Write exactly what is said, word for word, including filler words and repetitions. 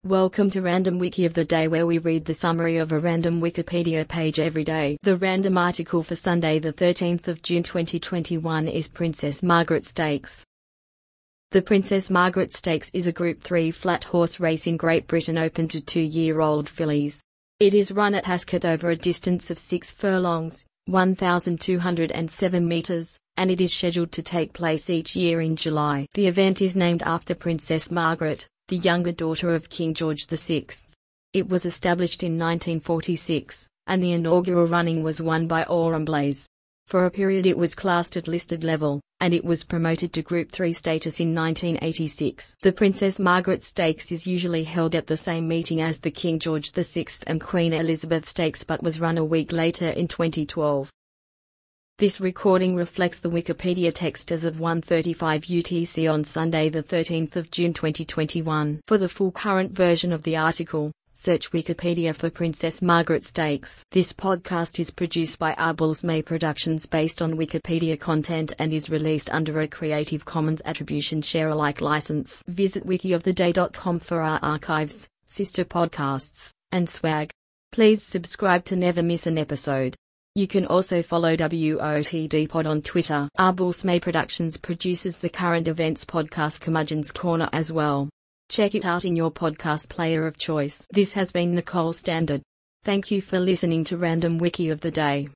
Welcome to Random Wiki of the Day, where we read the summary of a random Wikipedia page every day. The random article for Sunday the thirteenth of June twenty twenty-one is Princess Margaret Stakes. The Princess Margaret Stakes is a Group three flat horse race in Great Britain open to two-year-old fillies. It is run at Ascot over a distance of six furlongs, one thousand two hundred seven metres, and it is scheduled to take place each year in July. The event is named after Princess Margaret, the younger daughter of King George the sixth. It was established in nineteen forty-six, and the inaugural running was won by Aurum Blaze. For a period it was classed at listed level, and it was promoted to Group three status in nineteen eighty-six. The Princess Margaret Stakes is usually held at the same meeting as the King George the sixth and Queen Elizabeth Stakes, but was run a week later in twenty twelve. This recording reflects the Wikipedia text as of one thirty-five U T C on Sunday the thirteenth of June twenty twenty-one. For the full current version of the article, search Wikipedia for Princess Margaret Stakes. This podcast is produced by Arbels May Productions based on Wikipedia content and is released under a Creative Commons Attribution Share Alike license. Visit wiki of the day dot com for our archives, sister podcasts, and swag. Please subscribe to never miss an episode. You can also follow W O T D Pod on Twitter. Arbels May Productions produces the current events podcast Curmudgeon's Corner as well. Check it out in your podcast player of choice. This has been Nicole Standard. Thank you for listening to Random Wiki of the Day.